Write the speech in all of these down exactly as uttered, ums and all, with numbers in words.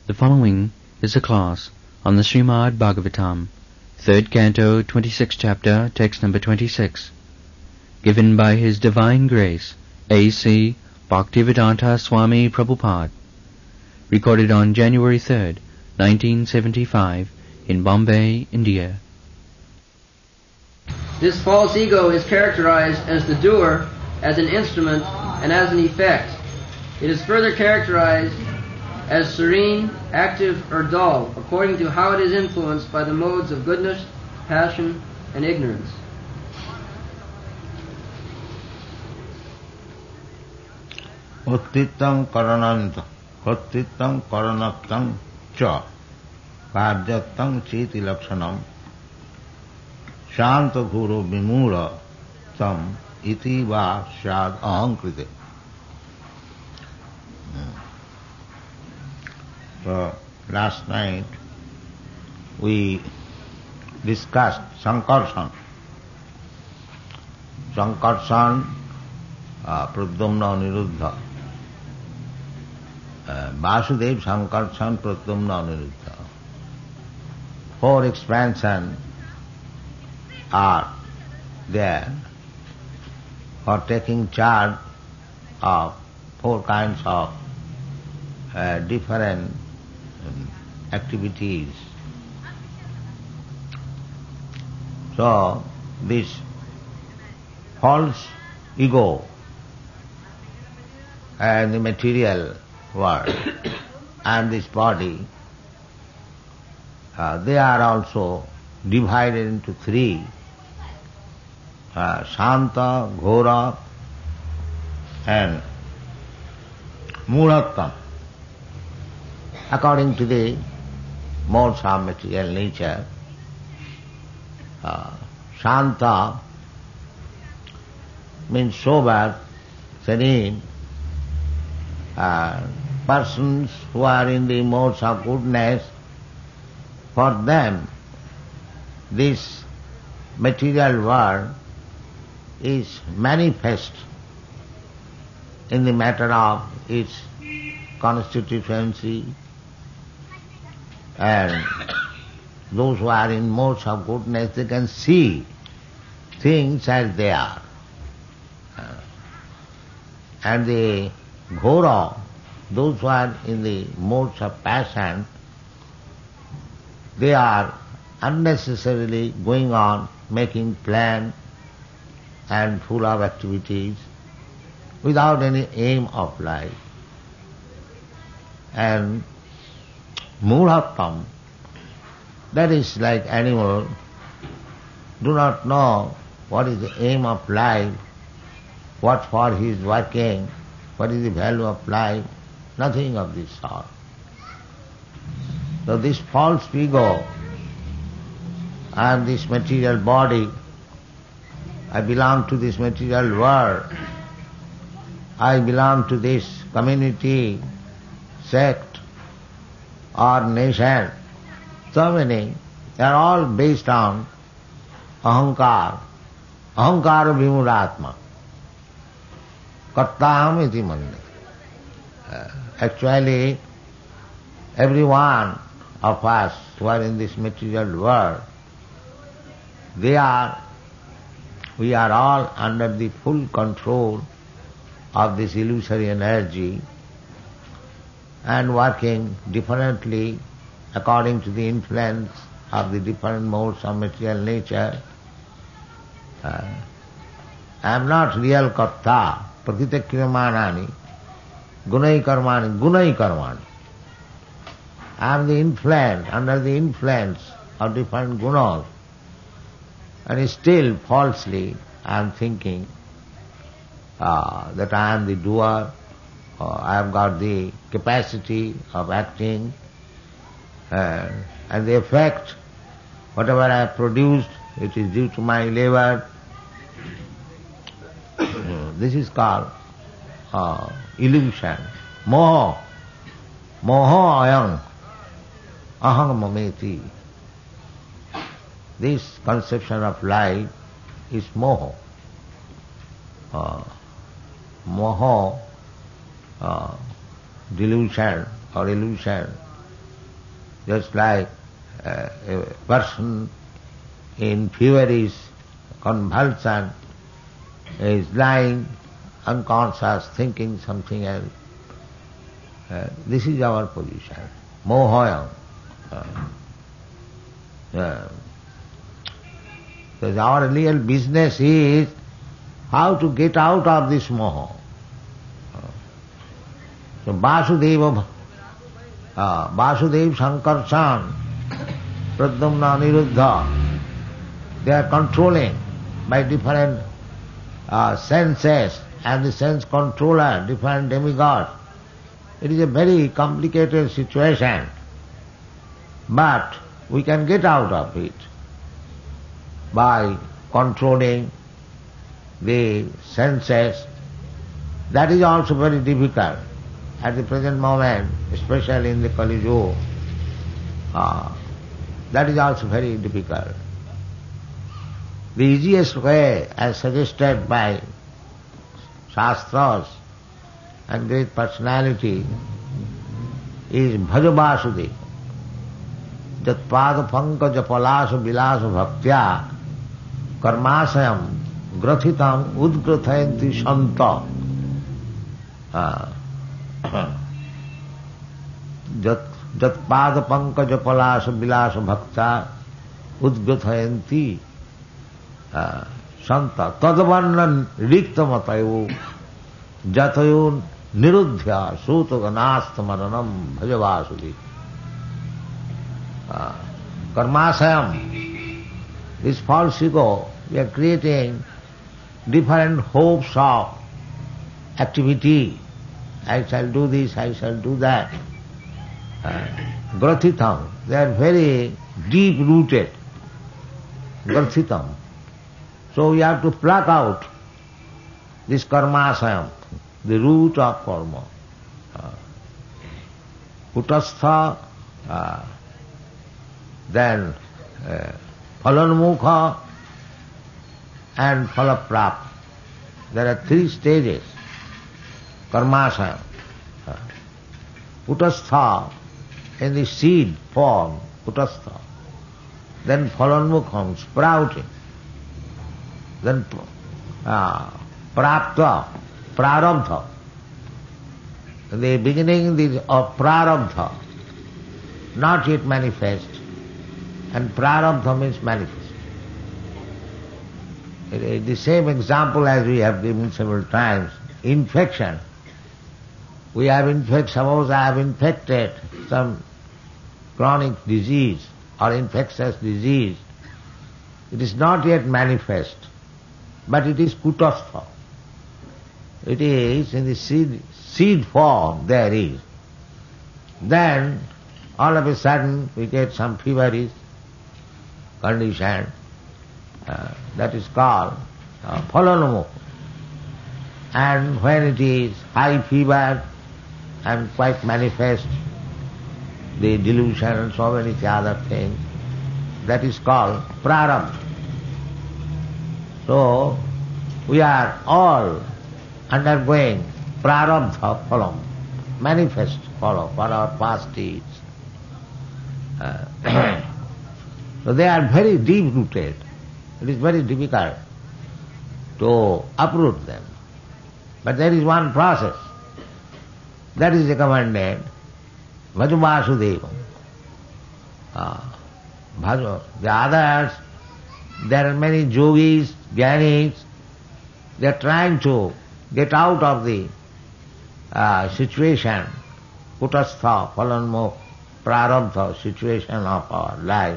The following is a class on the Srimad Bhagavatam, third canto, twenty-sixth chapter, text number twenty-six, given by His Divine Grace, A C Bhaktivedanta Swami Prabhupada, recorded on January third, nineteen seventy-five, in Bombay, India. This false ego is characterized as the doer, as an instrument, and as an effect. It is further characterized as serene, active, or dull, according to how it is influenced by the modes of goodness, passion, and ignorance. Uttitam karananta, uttitam karanaktam cha, karjatam chiti lakshanam, shanta guru vimura tam iti va shad ahankrite. So, last night we discussed Sankarshan. Sankarshan, uh, Pradyumna Aniruddha. Uh, Vasudev, Sankarshan, Pradyumna Aniruddha. Four expansions are there for taking charge of four kinds of uh, different um, activities. So, this false ego and the material world and this body, uh, they are also divided into three, uh, Shanta, Ghora and Mulattam, according to the modes of material nature. Uh, Shanta means sober, serene, uh, persons who are in the modes of goodness. For them, this material world is manifest in the matter of its constituency, and those who are in modes of goodness, they can see things as they are. Uh, and the Ghora, those who are in the modes of passion, they are unnecessarily going on making plans and full of activities without any aim of life. And Mulattam, that is like animal, do not know what is the aim of life, what for he is working, what is the value of life, nothing of this sort. So this false ego and this material body, I belong to this material world, I belong to this community, sect or nation, so many, they are all based on ahankar, ahankara vimuratma, kartaham iti mande. Uh, actually, every one of us who are in this material world, they are, we are all under the full control of this illusory energy and working differently according to the influence of the different modes of material nature. Uh, I am not real karta, prakriti kriyamanani, gunai karmani, gunai karmani. I am the influence, under the influence of different gunas, and still falsely I am thinking uh, that I am the doer, or I have got the capacity of acting, uh, and the effect, whatever I have produced, it is due to my labor. This is called uh, illusion. Moho. Moho ayam. Aham mameti. This conception of life is moho. Uh, moho, uh, delusion or illusion, just like uh, a person in feverish convulsion is lying unconscious, thinking something else. Uh, this is our position. Mohoyam. Uh, uh, because our real business is how to get out of this moho. Uh, so Vasudeva, uh, Vasudeva Sankarshan, Pradyumna Niruddha, they are controlling by different uh, senses and the sense controller, different demigods. It is a very complicated situation, but we can get out of it by controlling the senses. That is also very difficult at the present moment, especially in the Kali Yuga. Uh, that is also very difficult. The easiest way, as suggested by Shastras and great personality, is Bhaja Vasudeva. Jat pada pankaja palasa vilasa bhaktya karmasayam grathitam udgrathayanti santa. Jat pada pankaja palasa vilasa bhaktya udgrathayanti santa tadavanna riktamatayo jatayo niruddhya sutaganaastamaranam bhaja vasudeva. Uh, karmasayam, this false ego, we are creating different hopes of activity. I shall do this, I shall do that. Uh, Grathitam, they are very deep rooted. Grathitam. So we have to pluck out this karmasayam, the root of karma. Uh, Kutastha, uh, then uh, phalanmukha and phalaprap. There are three stages. Karmasaya. Uh, Kutastha in the seed form, kutastha. Then phalanmukham, sprouting. Then uh, prapta, prarabdha. In the beginning of prarabdha, not yet manifest. And prarabdha means manifest. It is the same example as we have given several times. Infection. We have infected, suppose I have infected some chronic disease or infectious disease. It is not yet manifest, but it is kutastha. It is in the seed, seed form there is. Then all of a sudden we get some feverish condition, uh, that is called uh, phalanmukha. And when it is high fever and quite manifest, the delusion and so many other things, that is called prarabdha. So we are all undergoing prarabdha phalam, manifest phalam for our past deeds. Uh, So they are very deep rooted. It is very difficult to uproot them. But there is one process. That is recommended. Bhaja Vasudeva. Uh, Bhaja. The others, there are many yogis, jnanis, they are trying to get out of the uh, situation, kutastha, phalanmukha, prarabdha situation of our life.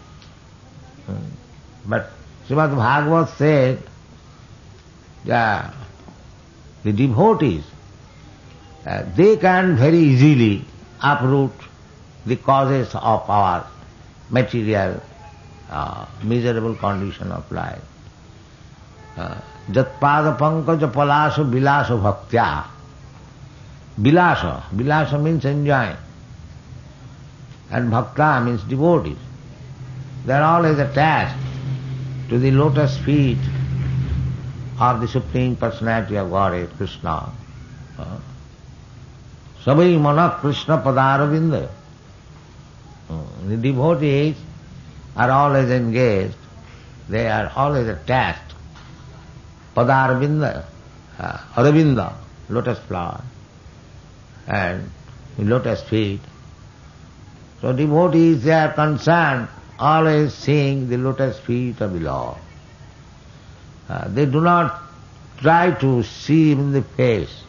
But Srimad Bhagavad said that the devotees, uh, they can very easily uproot the causes of our material uh, miserable condition of life. Jat pada pankaja palasa vilasa bhaktya. Vilasa, vilasa means enjoying. And bhakta means devotees. They are always attached to the lotus feet of the Supreme Personality of Godhead, Krishna. Sabai mana Krishna padaravinda. The devotees are always engaged, they are always attached. Padarvinda, uh, Aravinda, lotus flower, and lotus feet. So devotees, they are concerned always seeing the lotus feet of the Lord. Uh, they do not try to see him in the face.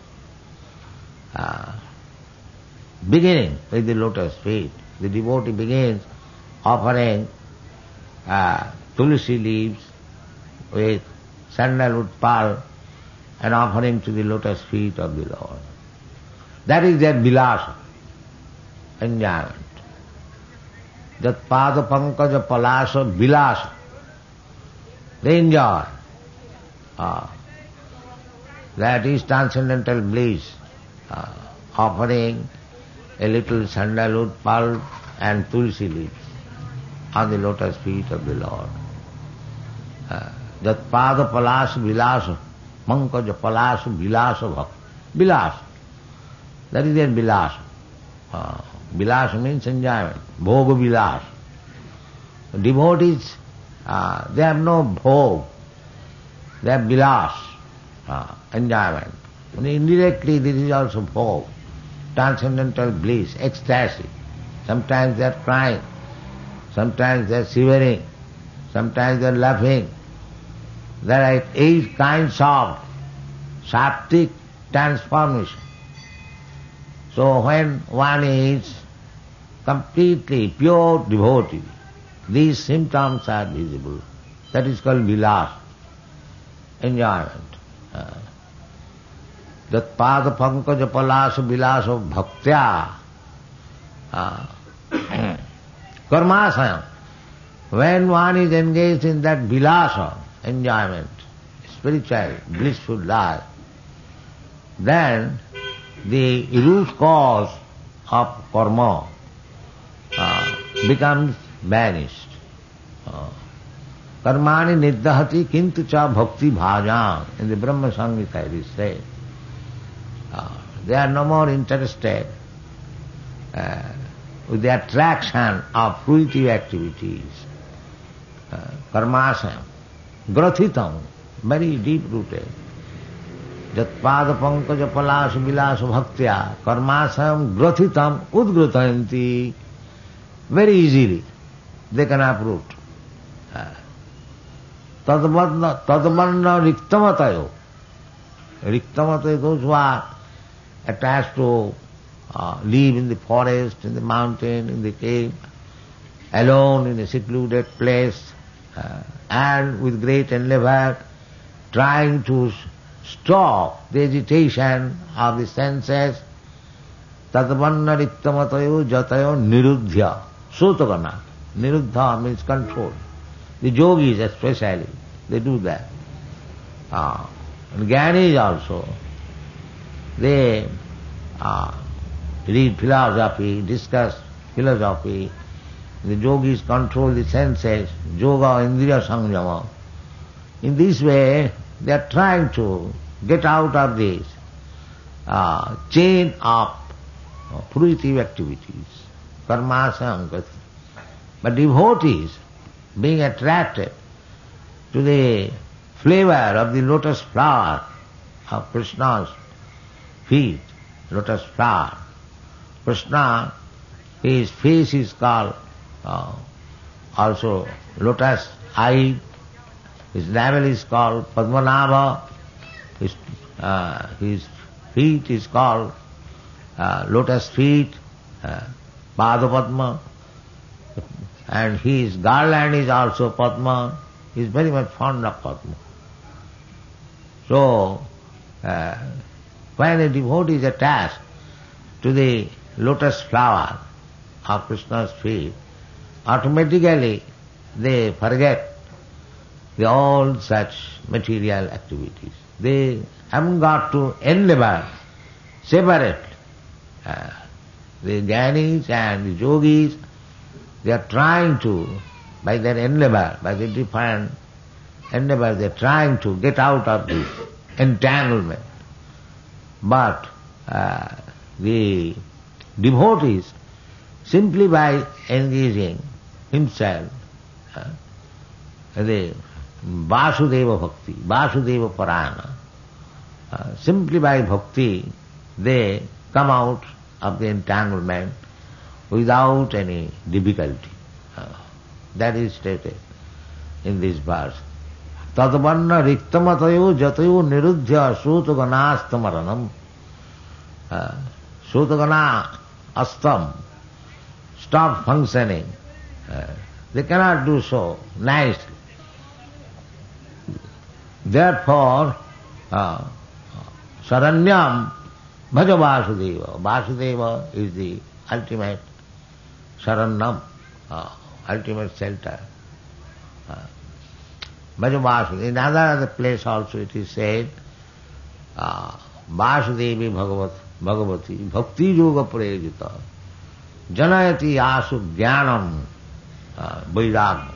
Uh, beginning with the lotus feet, the devotee begins offering uh, tulsi leaves with sandalwood pearl and offering to the lotus feet of the Lord. That is their vilasa, enjoyment. That pada pankaja palasa vilasa. They enjoy. Uh, that is transcendental bliss. Uh, offering a little sandalwood pulp and tulsi leaves on the lotus feet of the Lord. Uh, that pada palasa vilasa, pankaja palasa vilasa bhakti. Vilasa. That is their vilasa. Uh, vilasa means enjoyment. Bhoga vilasa. Devotees, uh, they have no bhog. They have vilas, uh, enjoyment. And indirectly this is also bhog, transcendental bliss, ecstasy. Sometimes they are crying, sometimes they are shivering, sometimes they are laughing. There are eight kinds of saptic transformation. So when one is completely pure devotee, these symptoms are visible. That is called vilas, enjoyment. Uh, that pada pankaja palasa vilasa bhaktya uh, karmasayam. When one is engaged in that vilasa, enjoyment, spiritual, blissful life, then the root cause of karma uh, becomes vanished. Uh, Karmani niddahati kintu cha bhakti bhajam. In the Brahma Samhita it is said. Uh, they are no more interested uh, with the attraction of fruitive activities. Uh, karmasam, grathitam, very deep-rooted. Jat pada pankaja palasa vilasa bhaktya, karmasam grathitam udgratayanti. Very easily they can uproot. Uh, Tadvanna riktamatayo. Riktamatayo, those who are attached to uh, live in the forest, in the mountain, in the cave, alone in a secluded place, uh, and with great endeavor trying to stop the agitation of the senses. Tadvanna riktamatayo jatayo niruddhya. Sotagana. Niruddha means control. The yogis especially, they do that. Uh, and Jnanis also, they uh, read philosophy, discuss philosophy. The yogis control the senses, yoga, indriya samyama. In this way, they are trying to get out of this uh, chain of uh, fruitive activities, karma sankati. But devotees, being attracted to the flavor of the lotus flower of Krishna's feet, lotus flower. Krishna, his face is called uh, also lotus eye, his navel is called Padmanabha, his, uh, his feet is called uh, lotus feet, uh, Padapadma, and his garland is also Padma. He is very much fond of Padma. So, uh, when a devotee is attached to the lotus flower of Krishna's feet, automatically they forget the all such material activities. They haven't got to endeavor separately. Uh, the Jnanis and the yogis, they are trying to, by their endeavor, by the different endeavor, they are trying to get out of this entanglement. But uh, the devotees simply by engaging himself uh, the Vasudeva Bhakti, Vasudeva Parayana, uh, simply by bhakti they come out of the entanglement without any difficulty. Uh, that is stated in this verse. Tadvanna riktamatayo jatayo niruddhya sutaganaastamaranam. Uh, Sutagana astam, stop functioning. Uh, they cannot do so nicely. Therefore, uh, Saranyam bhaja Vasudeva. Vasudeva is the ultimate Saranyam, uh, ultimate shelter. Uh, bhaja Vasudeva. In other place also it is said, uh, Vasudevi Bhagavat, Bhagavati, Bhakti Yoga Prejita, Janayati Asu Jnanam, uh, Vairagam.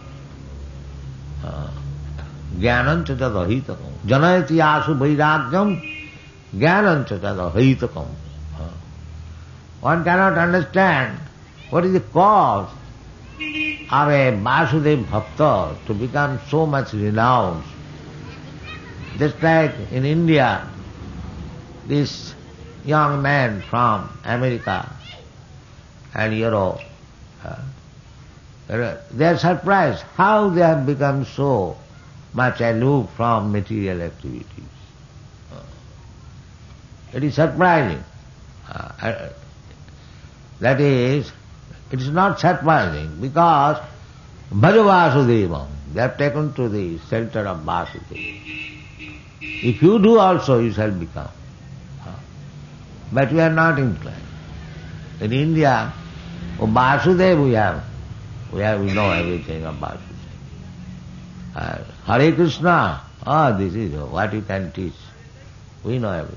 Uh, Jnanam cha tadahitakam. Janayati asu vairagyam, jnanam cha tadahitakam. One cannot understand what is the cause of a Vasudeva Bhakta to become so much renowned. Just like in India, this young man from America and Europe, uh, they are surprised how they have become so much aloof from material activities. Uh, it is surprising. Uh, that is, it is not surprising because Bhaja Vasudevam, they have taken to the shelter of Vasudeva. If you do also, you shall become. Uh, but we are not inclined. In India, oh, Vasudeva we have, we have, we know everything of Vasudeva. Uh, Hare Krishna, ah, this is what you can teach. We know everything.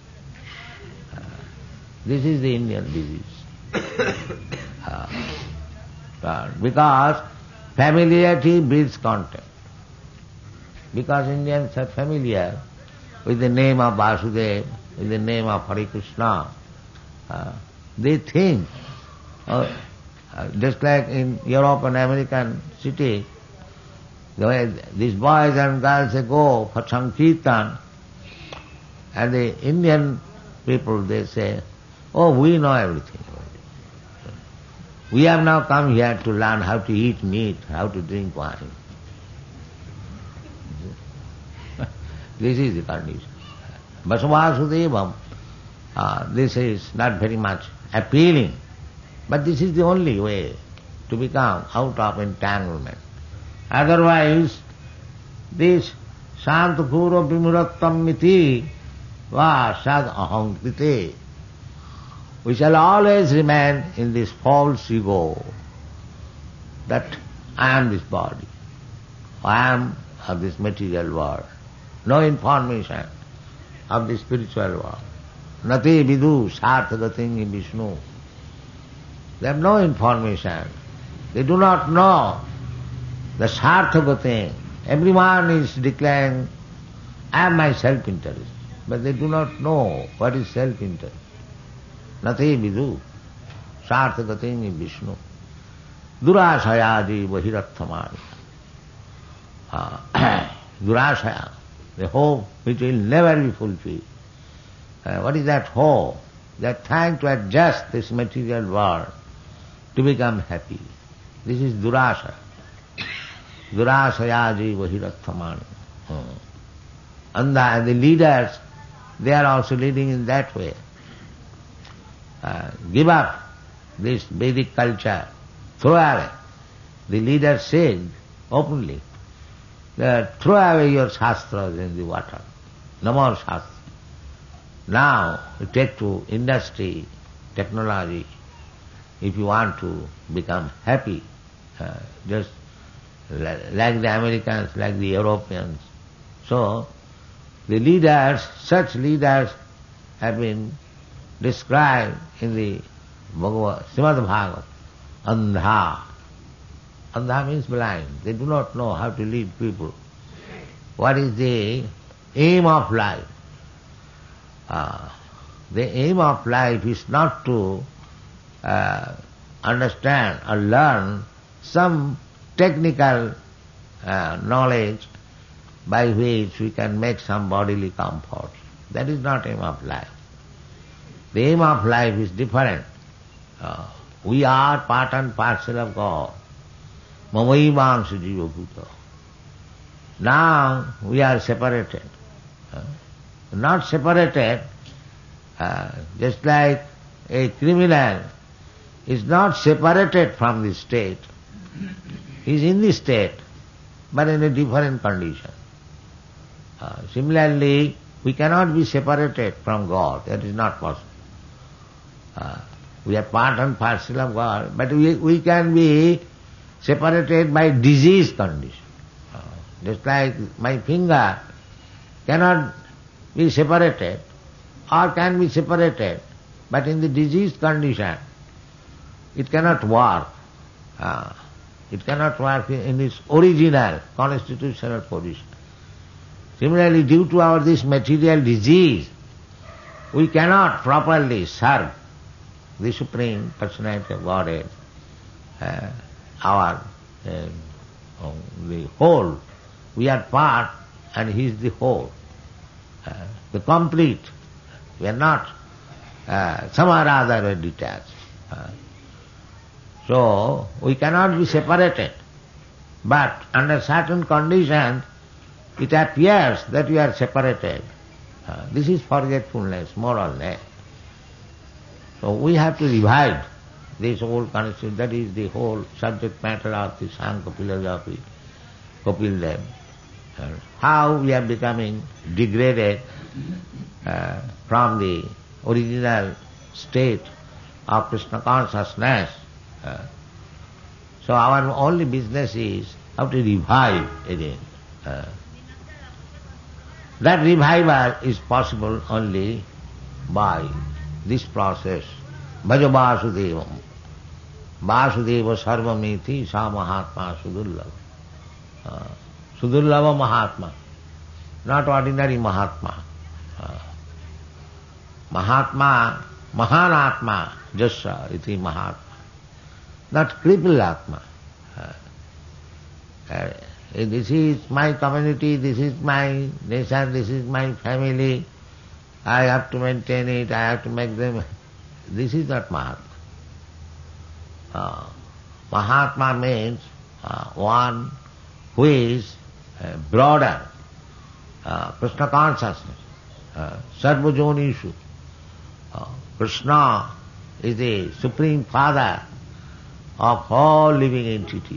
Uh, this is the Indian disease. uh, uh, because familiarity breeds contempt. Because Indians are familiar with the name of Vasudeva, with the name of Hare Krishna, uh, they think, uh, uh, just like in Europe and American cities, the way these boys and girls they go for Sankirtan, and the Indian people they say, oh, we know everything. We have now come here to learn how to eat meat, how to drink wine. This is the condition. Vasudeva, uh, this is not very much appealing, but this is the only way to become out of entanglement. Otherwise, this Shantakura Vimurattam Miti va sad aham krite. We shall always remain in this false ego that I am this body, I am of this material world. No information of the spiritual world. Nati vidu sarthagatingi Vishnu. They have no information. They do not know the sarthagati. Everyone is declaring, I am my self-interest. But they do not know what is self-interest. Nati vidu sarthagatingi Vishnu. Durashayaji vahirathamani. Durashaya, the hope which will never be fulfilled. Uh, what is that hope? They are trying to adjust this material world to become happy. This is durasha. Durashayaji vahirathamani. Hmm. And, the, and the leaders, they are also leading in that way. Uh, give up this Vedic culture. Throw away. The leaders said openly that throw away your shastras in the water. No more shastras. Now you take to industry, technology, if you want to become happy, uh, just like the Americans, like the Europeans. So the leaders, such leaders have been described in the Bhagavad, Srimad Bhagavad, Andha. Andha means blind. They do not know how to lead people. What is the aim of life? Uh, the aim of life is not to uh, understand or learn some technical uh, knowledge by which we can make some bodily comfort. That is not aim of life. The aim of life is different. Uh, we are part and parcel of God. Mamaivangsha jiva bhuta. Now we are separated. Uh, not separated, uh, just like a criminal is not separated from the state. He is in the state, but in a different condition. Uh, similarly, we cannot be separated from God. That is not possible. Uh, we are part and parcel of God, but we, we can be separated by disease condition. Uh, just like my finger cannot be separated or can be separated, but in the diseased condition it cannot work. Uh, it cannot work in its original constitutional position. Similarly, due to our this material disease, we cannot properly serve the Supreme Personality of Godhead, uh, our uh, oh, the whole. We are part and He is the whole, uh, the complete. We are not uh, somehow or other detached. Uh, so we cannot be separated. But under certain conditions, it appears that we are separated. Uh, this is forgetfulness, more or less. So we have to revive this whole concept. That is the whole subject matter of the Sankhya philosophy, Kapil Dev. Uh, how we are becoming degraded uh, from the original state of Krishna consciousness. Uh, so our only business is how to revive again. Uh, that revival is possible only by this process. Bhaja Vasudevam. Vasudeva sarvamiti sa Mahatma Sudullava. Uh, Sudullava Mahatma. Not ordinary Mahatma. Uh, Mahatma, Mahanatma, Jasya iti Mahatma. Not crippled Atma. Uh, uh, this is my community, this is my nation, this is my family. I have to maintain it, I have to make them. This is not Mahatma. Uh, Mahatma means uh, one who is uh, broader, uh, Krishna consciousness, uh, Sarva Jonishu. Uh, Krishna is the Supreme Father of all living entities,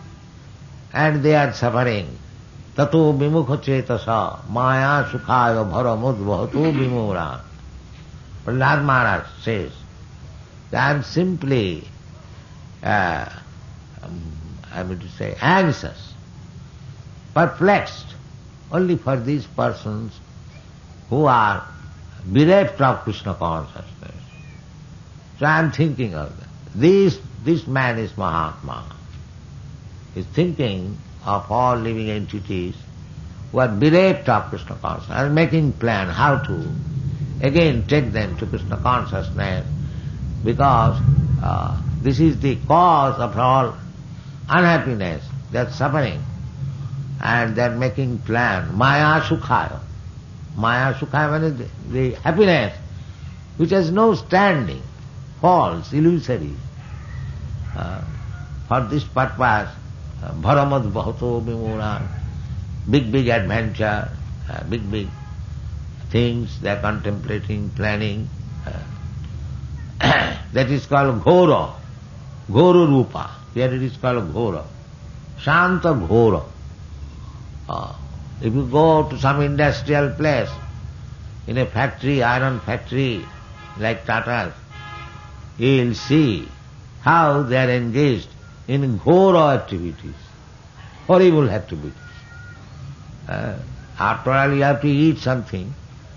and they are suffering. Tato vimukha cetasa maya sukhaya bharamudvahatu vimura. Prahlad Maharaj says, I am simply, uh, um, I mean to say, anxious, perplexed, only for these persons who are bereft of Krishna consciousness. So I am thinking of that. This, this man is Mahatma. He is thinking of all living entities who are bereft of Krishna consciousness and making plan how to again take them to Krishna consciousness, because uh, this is the cause of all unhappiness. They are suffering and they are making plan. Maya Sukhaya. Maya Sukhaya means the, the happiness which has no standing, false, illusory. Uh, for this purpose, Bharamad Bhato Vimura, big, big adventure, uh, big, big things they are contemplating, planning. Uh, that is called Ghora, Ghora Rupa. Here it is called Ghora, Shanta Ghora. Uh, if you go to some industrial place, in a factory, iron factory, like Tata's, you will see how they are engaged in Ghora activities, horrible activities. Uh, after all, you have to eat something.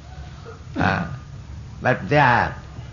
Uh, but they have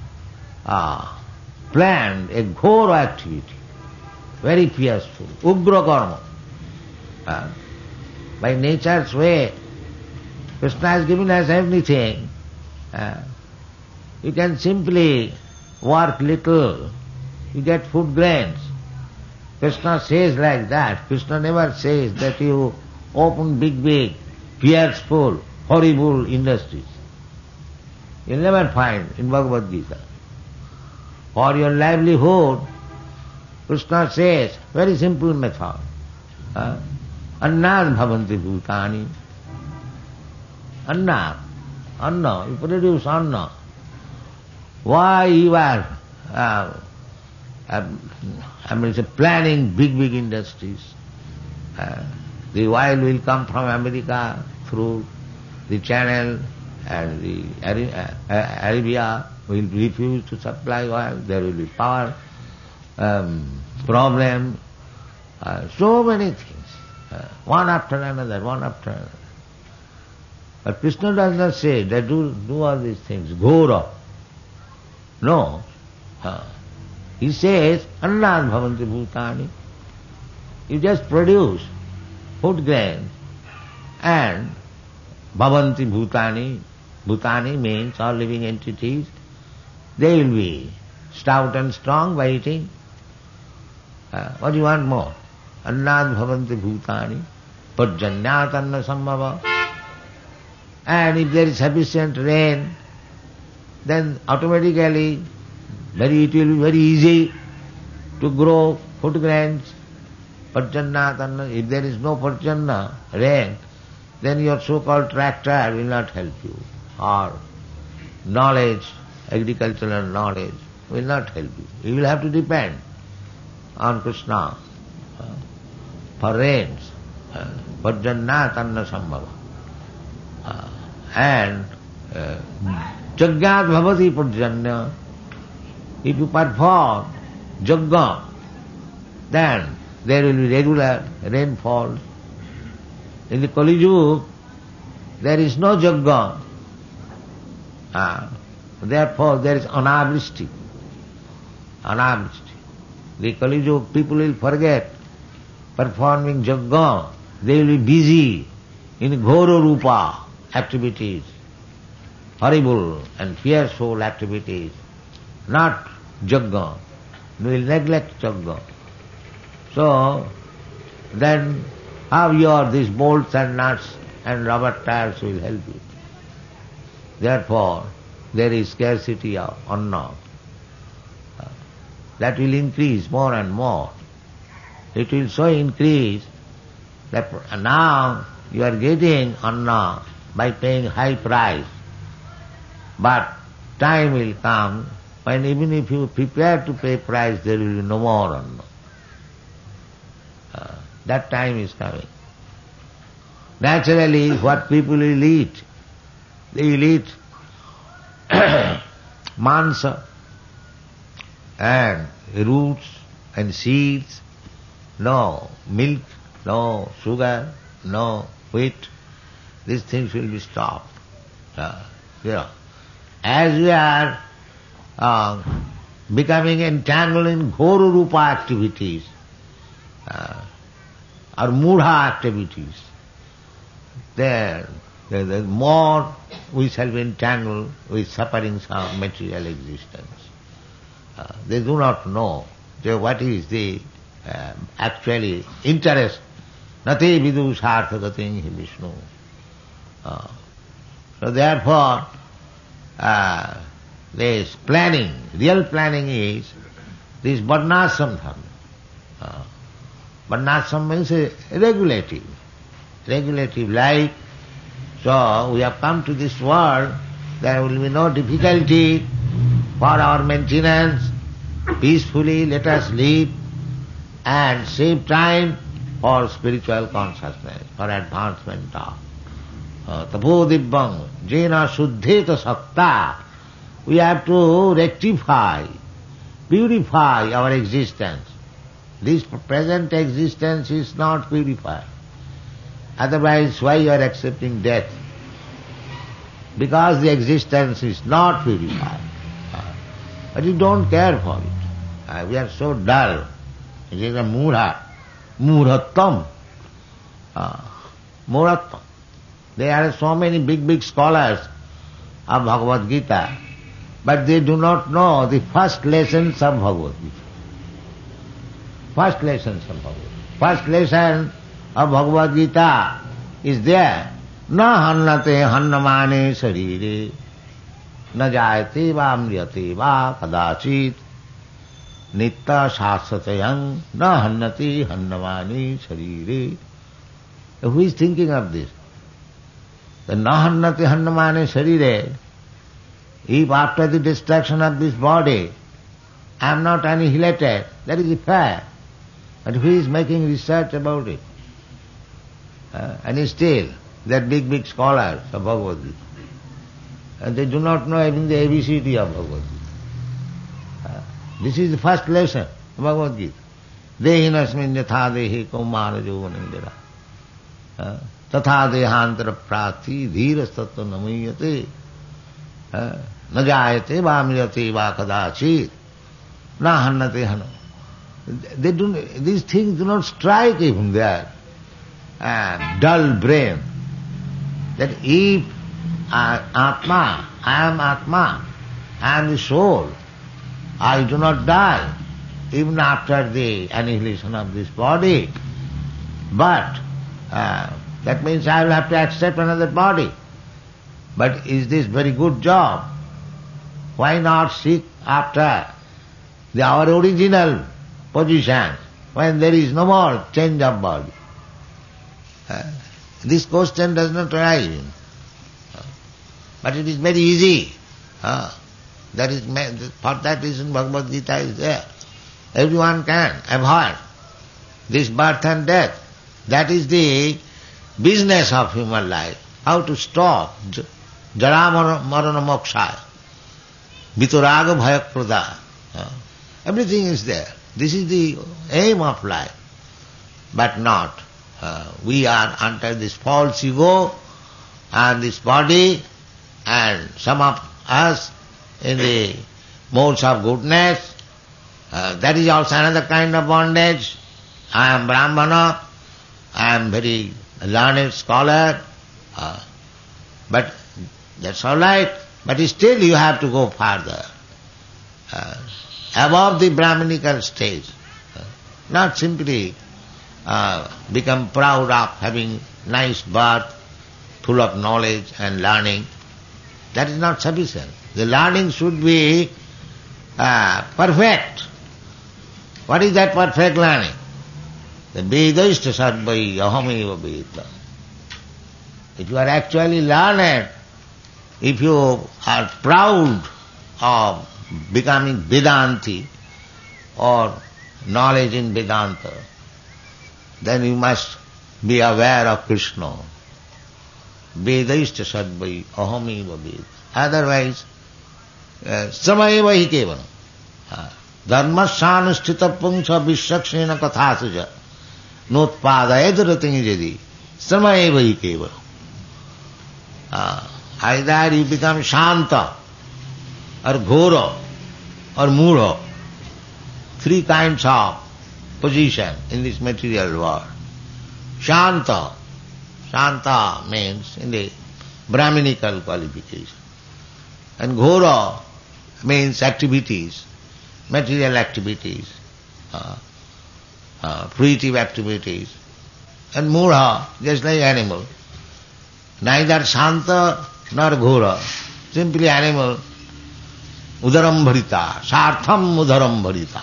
uh, planned a Ghora activity, very fearful, Ugra Karma. Uh, by nature's way, Krishna has given us everything. Uh, you can simply work little you get food grains. Krishna says like that. Krishna never says that you open big, big, fearful, horrible industries. You'll never find in Bhagavad Gita. For your livelihood, Krishna says, very simple method. Uh, Annad bhavanti bhutani. Anna. Anna. You produce anna. Why you are uh, uh, I mean, planning big, big industries? Uh, the oil will come from America through the channel, and the Arabia will refuse to supply oil. There will be power um, problem. Uh, so many things, uh, one after another, one after another. But Krishna does not say that do, do all these things, Ghora. No. Uh, he says, Annad bhavanti bhutani. You just produce food grains and bhavanti bhutani. Bhutani means all living entities. They will be stout and strong by eating. Uh, what do you want more? Annad bhavanti bhutani. Parjanyat anna sambhava. And if there is sufficient rain, then automatically very it will be very easy to grow food grains. Parjanyat anna. If there is no parjanna, rain, then your so-called tractor will not help you. Or knowledge, agricultural knowledge will not help you. You will have to depend on Krishna uh, for rains. Parjanyat anna sambhava. Uh, and jagyat bhavati parjanya. If you perform jagga, then there will be regular rainfall. In the Kali Yuga, there is no jagga. Uh, therefore, there is anavristi. Anavristi. The Kali Yuga people will forget performing jagga. They will be busy in ghora rupa activities, horrible and fearful activities, not jagga. They will neglect jagga. So, then how your these bolts and nuts and rubber tires will help you? Therefore, there is scarcity of anna. That will increase more and more. It will so increase that now you are getting anna by paying high price. But time will come when even if you prepare to pay price, there will be no more anna. Uh, that time is coming. Naturally, what people will eat, they will eat mansa and roots and seeds, no milk, no sugar, no wheat. These things will be stopped. Uh, you know, as we are uh, becoming entangled in ghora rupa activities, uh, or mudha activities, there, there, there more we shall be entangled with sufferings of material existence. Uh, they do not know what is the uh, actually interest. Nati vidu sarthagating hi Vishnu. Uh, so therefore, uh, this planning, real planning is this varnashram dharma. Uh, varnashram means a regulative, regulative life. So we have come to this world, there will be no difficulty for our maintenance. Peacefully let us live and save time for spiritual consciousness, for advancement of tapo dibbang jena suddheta sakta. We have to rectify, purify our existence. This present existence is not purified. Otherwise, why you are accepting death? Because the existence is not purified. But you don't care for it. We are so dull. It is a mudha, mudhattam. Uh, mudhattam. There are so many big, big scholars of Bhagavad Gita, but they do not know the first lessons of Bhagavad Gita. first lessons of Bhagavad Gita. First lesson of Bhagavad Gita is there. Na hannate hannamane sarire, na jayate va amriyate va kadachit, nitta sasatayam na hannate hannamane sarire. Who is thinking of this? The na hannate hannamane sarire, if after the destruction of this body I am not annihilated, that is a fact. But who is making research about it? Uh, and still, that big, big scholars of Bhagavad Gita. And they do not know even the A B C D of Bhagavad Gita. Uh, this is the first lesson of Bhagavad Gita. Dehinasmin yatha dehi kaumara jovanandira. Tatha dehantara prati dhiras tattva namayate. Na jayate va amriyate va kadachit. Na hannate hanna. They do, these things do not strike even their uh, dull brain. That if uh, Atma, I am Atma, I am the soul, I do not die even after the annihilation of this body. But uh, that means I will have to accept another body. But is this very good job? Why not seek after the, our original position when there is no more change of body? Uh, this question does not arise. Uh, but it is very easy. Uh, that is, for that reason Bhagavad Gita is there. Everyone can avoid this birth and death. That is the business of human life. How to stop jara marana mokshaya, vitaraga bhayak prada. Uh, everything is there. This is the aim of life. But not. Uh, we are under this false ego and this body, and some of us in the modes of goodness. Uh, that is also another kind of bondage. I am Brahmana, I am very learned scholar, uh, but that's all right. But still you have to go further, uh, above the Brahminical stage, uh, not simply uh, become proud of having nice birth, full of knowledge and learning. That is not sufficient. The learning should be uh, perfect. What is that perfect learning? The Vedaista sarvai ahameva Veda. If you are actually learned, if you are proud of becoming Vedanti or knowledge in Vedanta, then you must be aware of Krishna. Vedaista sarvai ahameva Veda. Otherwise, samayeva hi kevalam. Dharmasyanusthita pungsa vishakshena kathasuja notpadayadarating jadi samayeva hi kevalam. Either you become Shanta or Ghora or Mudha. Three kinds of position in this material world. Shanta. Shanta means in the Brahminical qualification. And Ghora means activities, material activities, uh, uh, fruitive activities. And Mudha, just like animal. Neither Shanta nor Ghora, simply animal. Udaram bharita, sartham udaram bharita.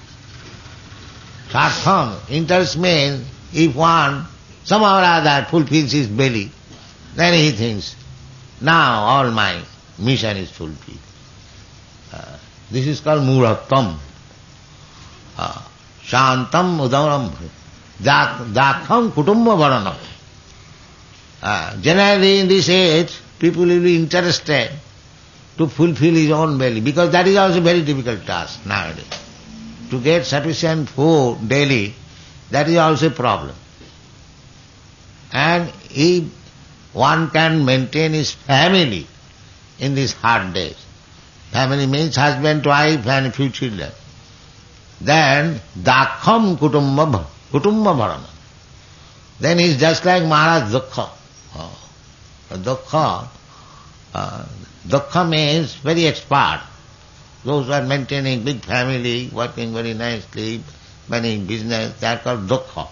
Sartham, interest means if one somehow or other fulfills his belly, then he thinks, now all my mission is fulfilled. Uh, this is called murattam. Uh, shantam udaram bharita. Dakham kutumba varanam. Uh, generally in this age, people will be interested to fulfill his own belly, because that is also a very difficult task nowadays. To get sufficient food daily, that is also a problem. And if one can maintain his family in these hard days, family means husband, wife and few children, then dakham kutumba kutumba bharana. Then he is just like Maharaj Dukkha. Oh, dukkha, uh, dukkha means very expert. Those who are maintaining big family, working very nicely, many business, they are called dukkha.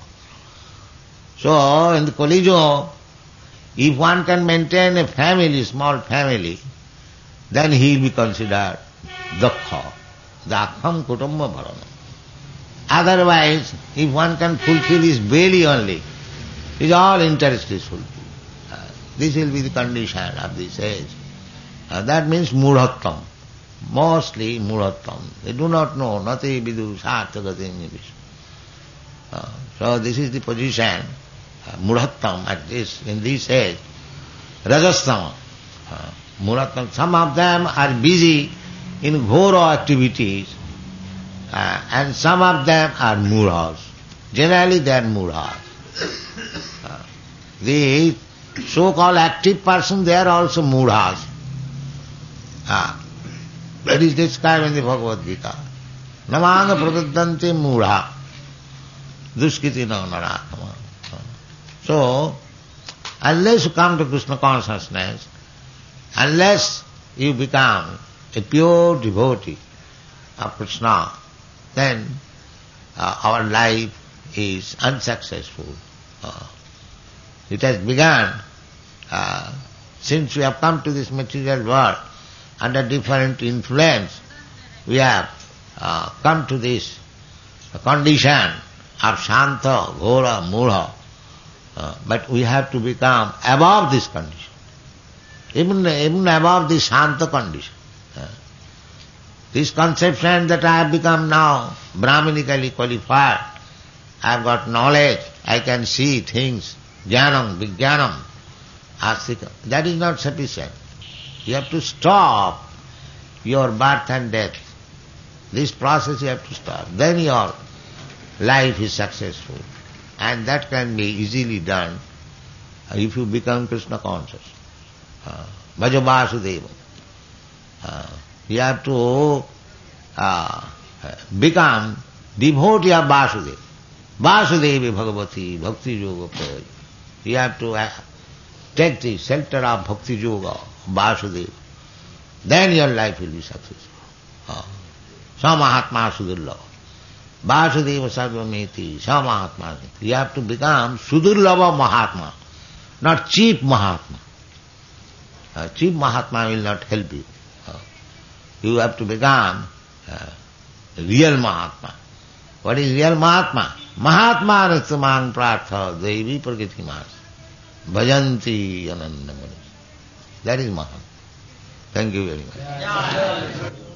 So, in the Kali Yuga, if one can maintain a family, small family, then he will be considered dukkha, dakham kutumba bharana. Otherwise, if one can fulfill his belly only, his all interest is fulfilled. Uh, this will be the condition of this age. Uh, that means mudhattam. Mostly mudhattam. They do not know, nati vidu sarthagati in English. Uh, so this is the position, uh, mudhattam at this, in this age. Rajastama. Uh, mudhattam. Some of them are busy in ghora activities, uh, and some of them are mudhas. Generally they are mudhas. Uh, the so-called active person, they are also mudhas. Uh, that is described in the Bhagavad Gita. Namanga pradadante mudha. Duskiti na naratama. So, unless you come to Krishna consciousness, unless you become a pure devotee of Krishna, then uh, our life is unsuccessful. Uh, it has begun, uh, since we have come to this material world, under different influence, we have uh, come to this condition of Shanta, Ghora, Mudha. Uh, but we have to become above this condition, even, even above this Shanta condition. Uh, this conception that I have become now Brahmanically qualified, I have got knowledge, I can see things, jnanam, vijnanam, astika, that is not sufficient. You have to stop your birth and death. This process you have to stop. Then your life is successful. And that can be easily done if you become Krishna conscious. Uh, Bhaja Vasudeva. Uh, you have to uh, become devotee of Vasudeva. Vasudevi Bhagavati Bhakti Yoga Prayaj. You have to uh, take the shelter of Bhakti Yoga, Vasudeva. Then your life will be successful. Uh, Sa Mahatma Sudurlava. Vasudeva Sarvameti, Sa Mahatma. You have to become Sudurlava Mahatma, not cheap Mahatma. Uh, cheap Mahatma will not help you. Uh, you have to become uh, real Mahatma. What is real Mahatma? Mahatma Rastamang Pratha Devi Prakiti Mas. Bhajanti Anandamani. That is Mahatma. Thank you very much.